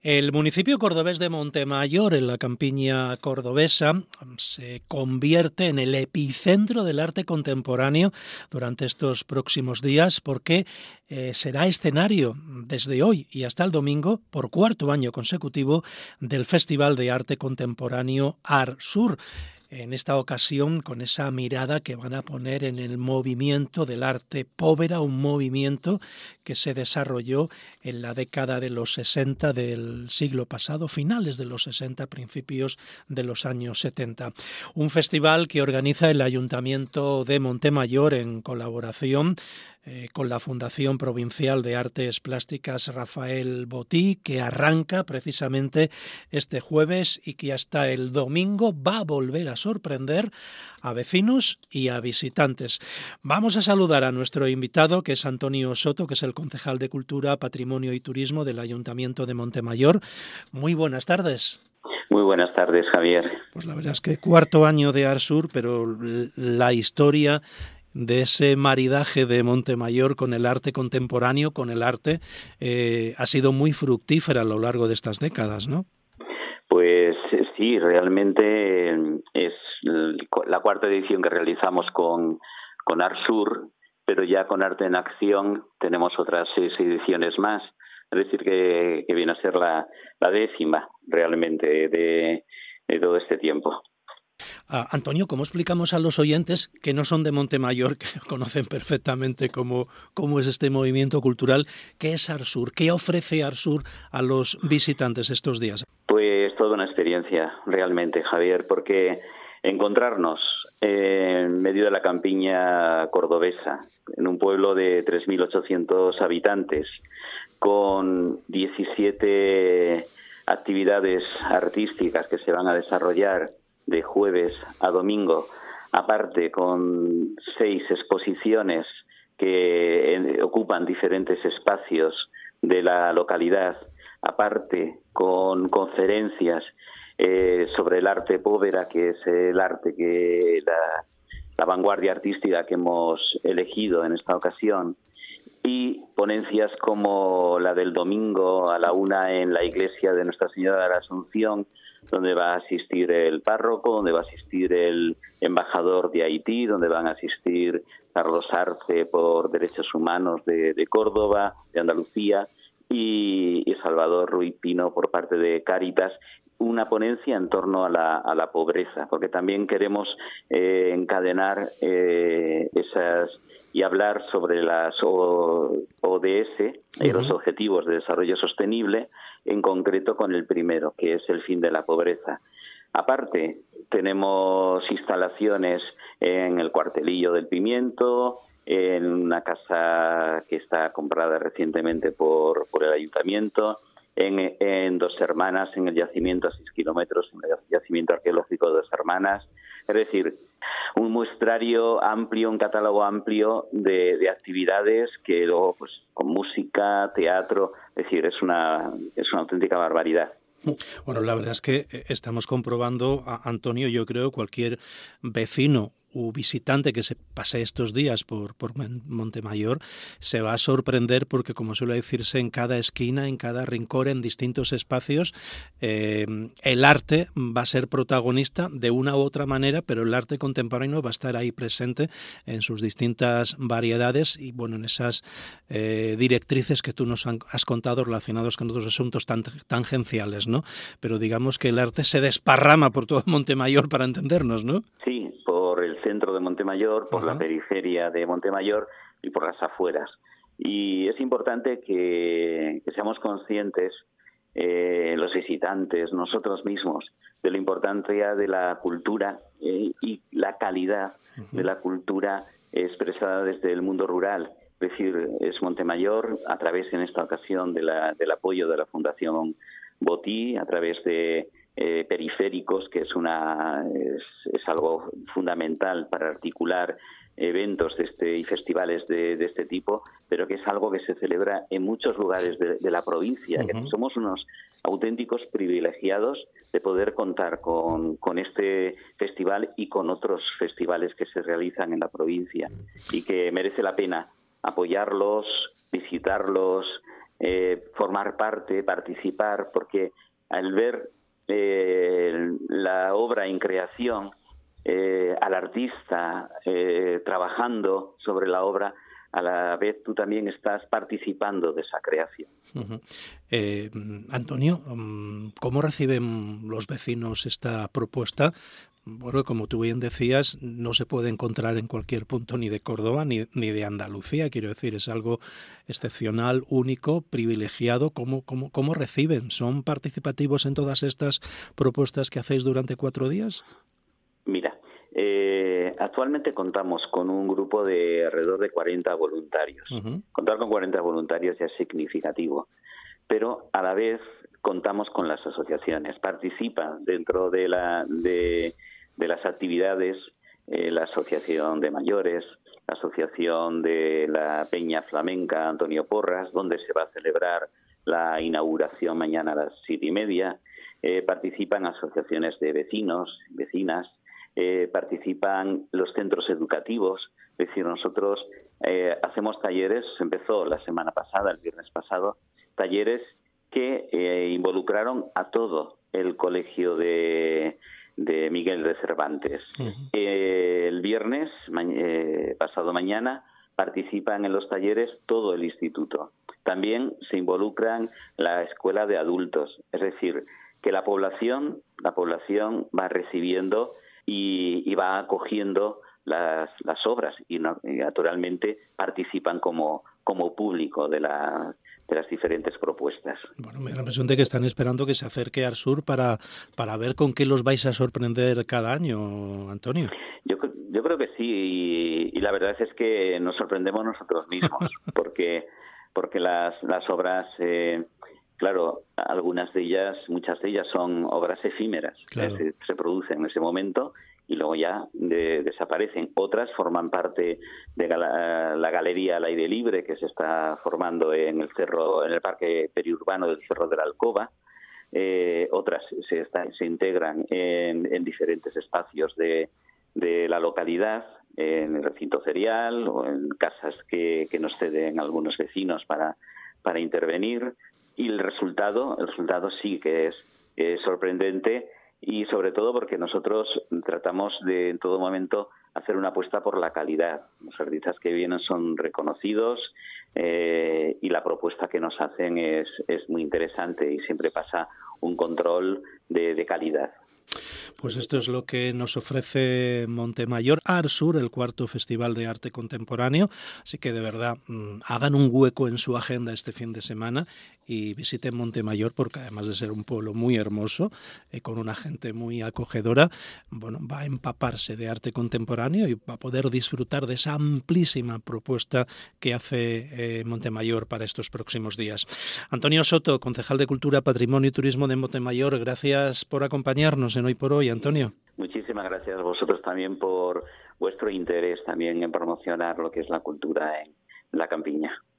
El municipio cordobés de Montemayor, en la campiña cordobesa, se convierte en el epicentro del arte contemporáneo durante estos próximos días porque será escenario desde hoy y hasta el domingo, por cuarto año consecutivo, del Festival de Arte Contemporáneo Arsur. En esta ocasión, con esa mirada que van a poner en el movimiento del arte povera, un movimiento que se desarrolló en la década de los 60 del siglo pasado, finales de los 60, principios de los años 70. Un festival que organiza el Ayuntamiento de Montemayor en colaboración con la Fundación Provincial de Artes Plásticas Rafael Botí, que arranca precisamente este jueves y que hasta el domingo va a volver a sorprender a vecinos y a visitantes. Vamos a saludar a nuestro invitado, que es Antonio Soto, que es el concejal de Cultura, Patrimonio y Turismo del Ayuntamiento de Montemayor. Muy buenas tardes. Muy buenas tardes, Javier. Pues la verdad es que cuarto año de Arsur, pero la historia de ese maridaje de Montemayor con el arte contemporáneo, con el arte, ha sido muy fructífera a lo largo de estas décadas, ¿no? Pues sí, realmente es la cuarta edición que realizamos con Arsur, pero ya con Arte en Acción tenemos otras 6 ediciones más. Es decir, que viene a ser la 10ª realmente de todo este tiempo. Antonio, ¿cómo explicamos a los oyentes que no son de Montemayor, que conocen perfectamente cómo es este movimiento cultural, qué es Arsur, qué ofrece Arsur a los visitantes estos días? Pues toda una experiencia realmente, Javier, porque encontrarnos en medio de la campiña cordobesa, en un pueblo de 3.800 habitantes, con 17 actividades artísticas que se van a desarrollar de jueves a domingo, aparte con 6 exposiciones que ocupan diferentes espacios de la localidad, aparte con conferencias sobre el arte povera, que es el arte que la vanguardia artística que hemos elegido en esta ocasión, y ponencias como la del domingo a la 1 en la iglesia de Nuestra Señora de la Asunción, donde va a asistir el párroco, donde va a asistir el embajador de Haití, donde van a asistir Carlos Arce por Derechos Humanos de Córdoba, de Andalucía, y Salvador Ruiz Pino por parte de Cáritas. Una ponencia en torno a la pobreza, porque también queremos encadenar esas y hablar sobre las ODS, los Objetivos de Desarrollo Sostenible, en concreto con el primero, que es el fin de la pobreza. Aparte, tenemos instalaciones en el Cuartelillo del Pimiento, en una casa que está comprada recientemente por el Ayuntamiento, en Dos Hermanas, en el yacimiento a 6 kilómetros, en el yacimiento arqueológico de Dos Hermanas. Es decir, un muestrario amplio, un catálogo amplio de actividades que luego, pues, con música, teatro, es decir, es una auténtica barbaridad. Bueno, la verdad es que estamos comprobando, Antonio, yo creo, cualquier vecino u visitante que se pase estos días por Montemayor se va a sorprender porque, como suele decirse, en cada esquina, en cada rincón, en distintos espacios, el arte va a ser protagonista de una u otra manera, pero el arte contemporáneo va a estar ahí presente en sus distintas variedades y, bueno, en esas directrices que tú nos has contado relacionados con otros asuntos tangenciales, ¿no? Pero digamos que el arte se desparrama por todo Montemayor, para entendernos, ¿no? Sí, por el centro de Montemayor, por la periferia de Montemayor y por las afueras. Y es importante que seamos conscientes, los visitantes, nosotros mismos, de la importancia de la cultura y la calidad de la cultura expresada desde el mundo rural. Es decir, es Montemayor, a través en esta ocasión del apoyo de la Fundación Botí, a través de periféricos, que es algo fundamental para articular eventos y festivales de este tipo, pero que es algo que se celebra en muchos lugares de la provincia. Que somos unos auténticos privilegiados de poder contar con este festival y con otros festivales que se realizan en la provincia, y que merece la pena apoyarlos, visitarlos, formar parte, participar, porque al ver la obra en creación, al artista trabajando sobre la obra, a la vez tú también estás participando de esa creación. Uh-huh. Antonio, ¿cómo reciben los vecinos esta propuesta? Bueno, como tú bien decías, no se puede encontrar en cualquier punto ni de Córdoba ni de Andalucía. Quiero decir, es algo excepcional, único, privilegiado. ¿Cómo reciben? ¿Son participativos en todas estas propuestas que hacéis durante 4 días? Mira, actualmente contamos con un grupo de alrededor de 40 voluntarios. Uh-huh. Contar con 40 voluntarios ya es significativo, pero a la vez contamos con las asociaciones. Participan dentro de las actividades la Asociación de Mayores, la Asociación de la Peña Flamenca Antonio Porras, donde se va a celebrar la inauguración mañana a las 7:30. Participan asociaciones de vecinos, vecinas, participan los centros educativos. Es decir, nosotros hacemos talleres, empezó la semana pasada, el viernes pasado, talleres que involucraron a todo el colegio de Miguel de Cervantes. Uh-huh. El viernes, pasado mañana, participan en los talleres todo el instituto. También se involucran la escuela de adultos, es decir, que la población va recibiendo y va acogiendo las obras y naturalmente participan como público de las diferentes propuestas. Bueno, me da la impresión de que están esperando que se acerque Arsur para ver con qué los vais a sorprender cada año, Antonio. Yo creo que sí, y la verdad es que nos sorprendemos nosotros mismos, porque las obras, claro, muchas de ellas son obras efímeras, claro. Se producen en ese momento y luego ya desaparecen. Otras forman parte de la galería al aire libre que se está formando en el parque periurbano del Cerro de la Alcoba. Otras se integran en diferentes espacios de la localidad, en el recinto ferial o en casas que nos ceden algunos vecinos para intervenir. Y el resultado sí que es sorprendente, y sobre todo porque nosotros tratamos de en todo momento hacer una apuesta por la calidad. Los artistas que vienen son reconocidos y la propuesta que nos hacen es muy interesante y siempre pasa un control de calidad. Pues esto es lo que nos ofrece Montemayor Arsur, el 4º Festival de Arte Contemporáneo. Así que de verdad, hagan un hueco en su agenda este fin de semana y visiten Montemayor, porque además de ser un pueblo muy hermoso, con una gente muy acogedora, bueno, va a empaparse de arte contemporáneo y va a poder disfrutar de esa amplísima propuesta que hace Montemayor para estos próximos días. Antonio Soto, concejal de Cultura, Patrimonio y Turismo de Montemayor, gracias por acompañarnos en Hoy por Hoy, Antonio. Muchísimas gracias a vosotros también por vuestro interés también en promocionar lo que es la cultura en la campiña.